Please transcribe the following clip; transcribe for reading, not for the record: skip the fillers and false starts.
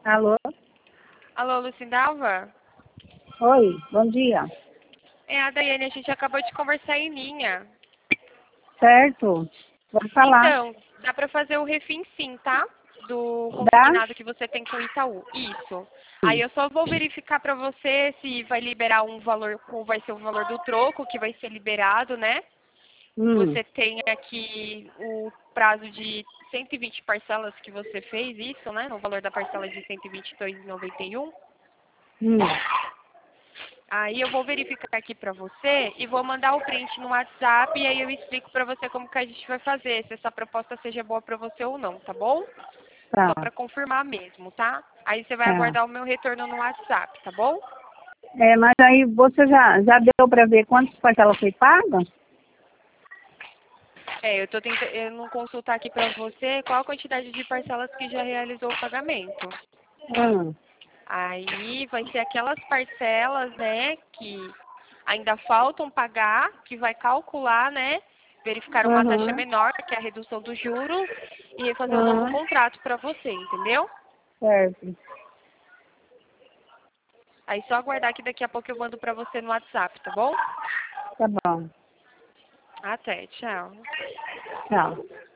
Alô? Alô, Lucindalva? Oi, bom dia. É a Daiane, a gente acabou de conversar em linha. Certo? Vou falar. Então, dá para fazer o refim sim, tá? Do Dá? consignado que você tem com o Itaú. Isso. Aí eu só vou verificar para você se vai liberar um valor, qual vai ser o valor do troco que vai ser liberado, né? Hum, Você tem aqui o prazo de 120 parcelas que você fez, isso, né? O valor da parcela de R$ 122,91. hum. Aí eu vou verificar aqui pra você e vou mandar o print no WhatsApp e aí eu explico pra você como que a gente vai fazer, se essa proposta seja boa pra você ou não, tá bom? Tá, Só pra confirmar mesmo, tá? Aí você vai tá. aguardar o meu retorno no WhatsApp, tá bom? Mas aí você já deu para ver quantas parcelas foi paga? É, eu tô tentando consultar aqui pra você qual a quantidade de parcelas que já realizou o pagamento. Hum, Aí vai ser aquelas parcelas, né, que ainda faltam pagar, que vai calcular, né, verificar uma taxa uhum, menor, que é a redução dos juros, e fazer um novo uhum. contrato para você, entendeu? Certo. Aí só aguardar que daqui a pouco eu mando para você no WhatsApp, tá bom? Tá bom. Até, tchau. Tchau.